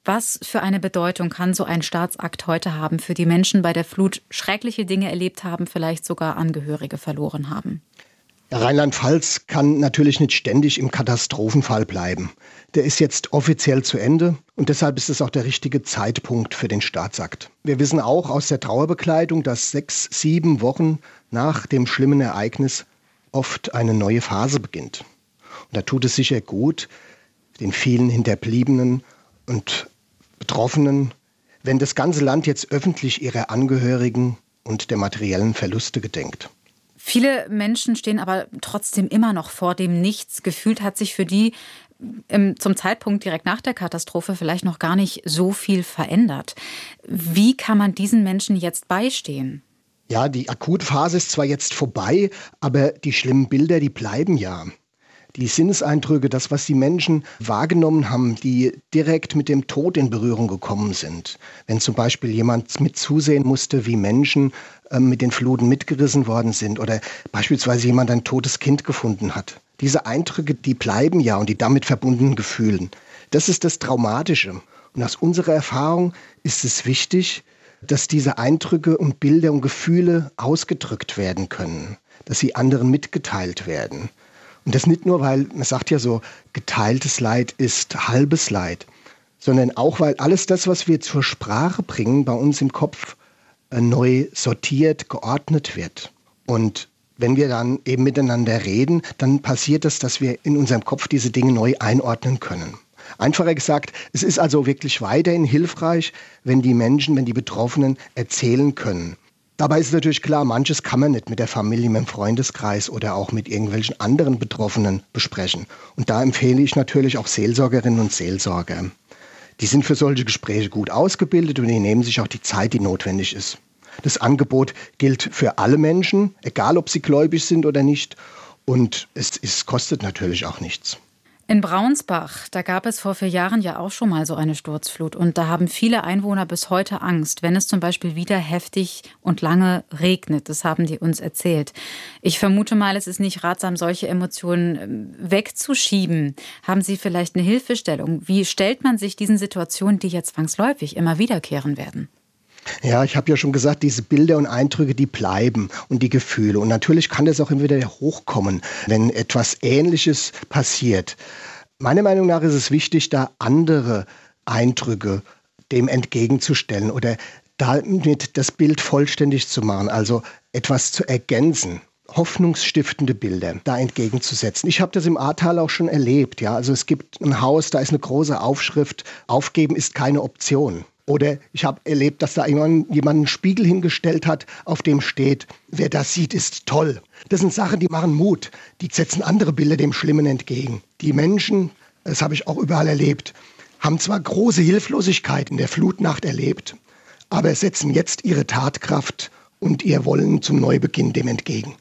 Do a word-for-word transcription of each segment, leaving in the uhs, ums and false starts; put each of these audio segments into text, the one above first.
Was für eine Bedeutung kann so ein Staatsakt heute haben für die Menschen bei der Flut, schreckliche Dinge erlebt haben, vielleicht sogar Angehörige verloren haben? Rheinland-Pfalz kann natürlich nicht ständig im Katastrophenfall bleiben. Der ist jetzt offiziell zu Ende und deshalb ist es auch der richtige Zeitpunkt für den Staatsakt. Wir wissen auch aus der Trauerbekleidung, dass sechs, sieben Wochen nach dem schlimmen Ereignis oft eine neue Phase beginnt. Und da tut es sicher gut, den vielen Hinterbliebenen und Betroffenen, wenn das ganze Land jetzt öffentlich ihrer Angehörigen und der materiellen Verluste gedenkt. Viele Menschen stehen aber trotzdem immer noch vor dem Nichts. Gefühlt hat sich für die im, zum Zeitpunkt direkt nach der Katastrophe vielleicht noch gar nicht so viel verändert. Wie kann man diesen Menschen jetzt beistehen? Ja, die Akutphase ist zwar jetzt vorbei, aber die schlimmen Bilder, die bleiben ja. Die Sinneseindrücke, das, was die Menschen wahrgenommen haben, die direkt mit dem Tod in Berührung gekommen sind. Wenn zum Beispiel jemand mit zusehen musste, wie Menschen äh, mit den Fluten mitgerissen worden sind oder beispielsweise jemand ein totes Kind gefunden hat. Diese Eindrücke, die bleiben ja und die damit verbundenen Gefühle. Das ist das Traumatische. Und aus unserer Erfahrung ist es wichtig, dass diese Eindrücke und Bilder und Gefühle ausgedrückt werden können, dass sie anderen mitgeteilt werden. Und das nicht nur, weil, man sagt ja so, geteiltes Leid ist halbes Leid, sondern auch, weil alles das, was wir zur Sprache bringen, bei uns im Kopf äh, neu sortiert, geordnet wird. Und wenn wir dann eben miteinander reden, dann passiert es, dass wir in unserem Kopf diese Dinge neu einordnen können. Einfacher gesagt, es ist also wirklich weiterhin hilfreich, wenn die Menschen, wenn die Betroffenen erzählen können. Dabei ist natürlich klar, manches kann man nicht mit der Familie, mit dem Freundeskreis oder auch mit irgendwelchen anderen Betroffenen besprechen. Und da empfehle ich natürlich auch Seelsorgerinnen und Seelsorger. Die sind für solche Gespräche gut ausgebildet und die nehmen sich auch die Zeit, die notwendig ist. Das Angebot gilt für alle Menschen, egal ob sie gläubig sind oder nicht. Und es, es kostet natürlich auch nichts. In Braunsbach, da gab es vor vier Jahren ja auch schon mal so eine Sturzflut. Und da haben viele Einwohner bis heute Angst, wenn es zum Beispiel wieder heftig und lange regnet. Das haben die uns erzählt. Ich vermute mal, es ist nicht ratsam, solche Emotionen wegzuschieben. Haben Sie vielleicht eine Hilfestellung? Wie stellt man sich diesen Situationen, die jetzt zwangsläufig immer wiederkehren werden? Ja, ich habe ja schon gesagt, diese Bilder und Eindrücke, die bleiben und die Gefühle. Und natürlich kann das auch immer wieder hochkommen, wenn etwas Ähnliches passiert. Meiner Meinung nach ist es wichtig, da andere Eindrücke dem entgegenzustellen oder damit das Bild vollständig zu machen, also etwas zu ergänzen. Hoffnungsstiftende Bilder da entgegenzusetzen. Ich habe das im Ahrtal auch schon erlebt. Ja, also es gibt ein Haus, da ist eine große Aufschrift, aufgeben ist keine Option. Oder ich habe erlebt, dass da jemand, jemand einen Spiegel hingestellt hat, auf dem steht, wer das sieht, ist toll. Das sind Sachen, die machen Mut. Die setzen andere Bilder dem Schlimmen entgegen. Die Menschen, das habe ich auch überall erlebt, haben zwar große Hilflosigkeit in der Flutnacht erlebt, aber setzen jetzt ihre Tatkraft und ihr Wollen zum Neubeginn dem entgegen.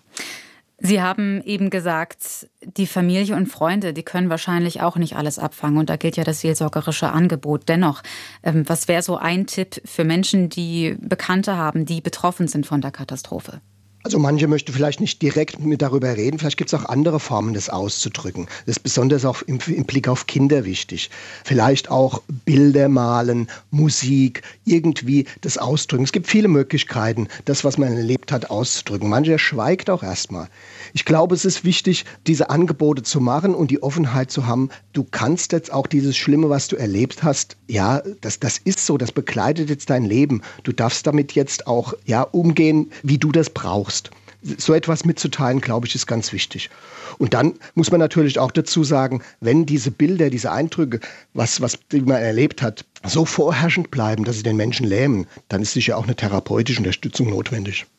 Sie haben eben gesagt, die Familie und Freunde, die können wahrscheinlich auch nicht alles abfangen. Und da gilt ja das seelsorgerische Angebot. Dennoch, was wäre so ein Tipp für Menschen, die Bekannte haben, die betroffen sind von der Katastrophe? Also manche möchten vielleicht nicht direkt mit darüber reden, vielleicht gibt es auch andere Formen, das auszudrücken. Das ist besonders auch im, im Blick auf Kinder wichtig. Vielleicht auch Bilder malen, Musik, irgendwie das ausdrücken. Es gibt viele Möglichkeiten, das, was man erlebt hat, auszudrücken. Mancher schweigt auch erstmal. Ich glaube, es ist wichtig, diese Angebote zu machen und die Offenheit zu haben. Du kannst jetzt auch dieses Schlimme, was du erlebt hast, ja, das, das ist so, das begleitet jetzt dein Leben. Du darfst damit jetzt auch ja, umgehen, wie du das brauchst. So etwas mitzuteilen, glaube ich, ist ganz wichtig. Und dann muss man natürlich auch dazu sagen, wenn diese Bilder, diese Eindrücke, was, was man erlebt hat, so vorherrschend bleiben, dass sie den Menschen lähmen, dann ist sicher auch eine therapeutische Unterstützung notwendig.